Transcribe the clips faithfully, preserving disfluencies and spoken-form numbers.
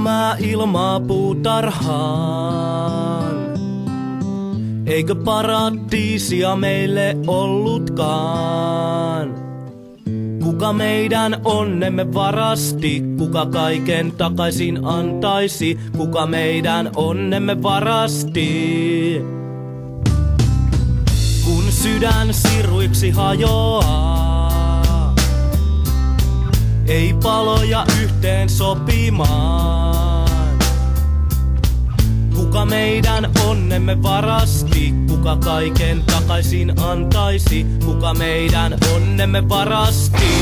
kylmää ilmaa puutarhaan. Eikö paratiisia meille ollutkaan? Kuka meidän onnemme varasti? Kuka kaiken takaisin antaisi? Kuka meidän onnemme varasti? Kun sydän siruiksi hajoaa, ei paloja yhteen sopimaan. Kuka meidän onnemme varasti? Kuka kaiken takaisin antaisi? Kuka meidän onnemme varasti?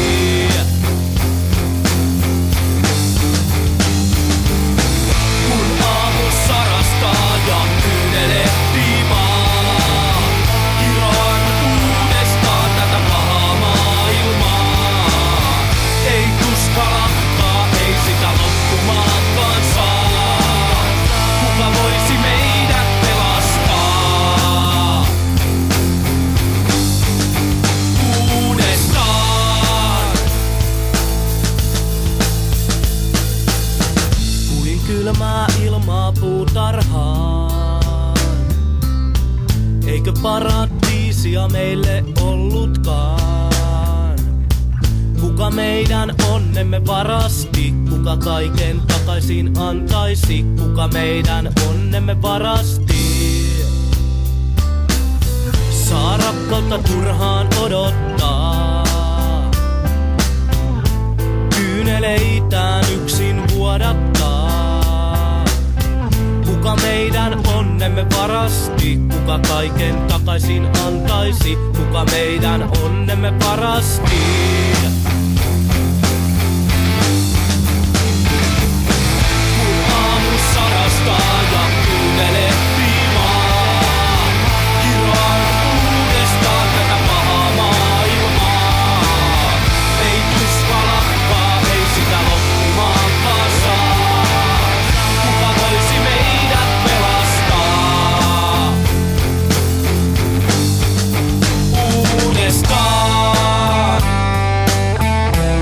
Kun aamu sarastaa ja kyynelehtii maa, kiroan uudestaan tätä pahaa maailmaa. Ei tuska lakkaa, ei sitä loppumaankaan saa. Kuka voisi meidät pelastaa? Uudestaan. Kuin kylmää ilmaa puutarhaan. Eikö paratiisia meille ollutkaan? Kuka meidän onnemme varasti? Kuka kaiken takaisin antaisi? Kuka meidän onnemme varasti? Saa rakkautta turhaan odottaa. Kyyneleitään yksin vuodattaa. Kuka meidän onnemme varasti? Kuka kaiken takaisin antaisi? Kuka meidän onnemme varasti?